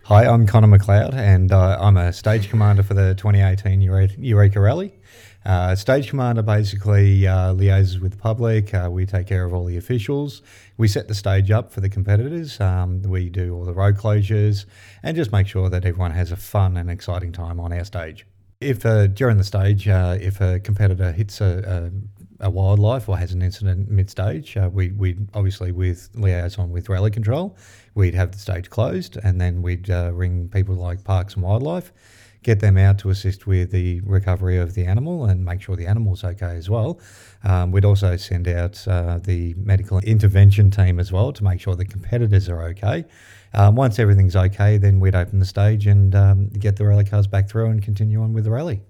Hi, I'm Connor McLeod, and I'm a stage commander for the 2018 Eureka Rally. Stage commander basically liaises with the public. We take care of all the officials. We set the stage up for the competitors. We do all the road closures and just make sure that everyone has a fun and exciting time on our stage. If during the stage, if a competitor hits a wildlife or has an incident mid-stage, we obviously with liaison with rally control, we'd have the stage closed, and then we'd ring people like Parks and Wildlife, get them out to assist with the recovery of the animal and make sure the animal's okay as well. We'd also send out the medical intervention team as well to make sure the competitors are okay. Once everything's okay, then we'd open the stage and get the rally cars back through and continue on with the rally.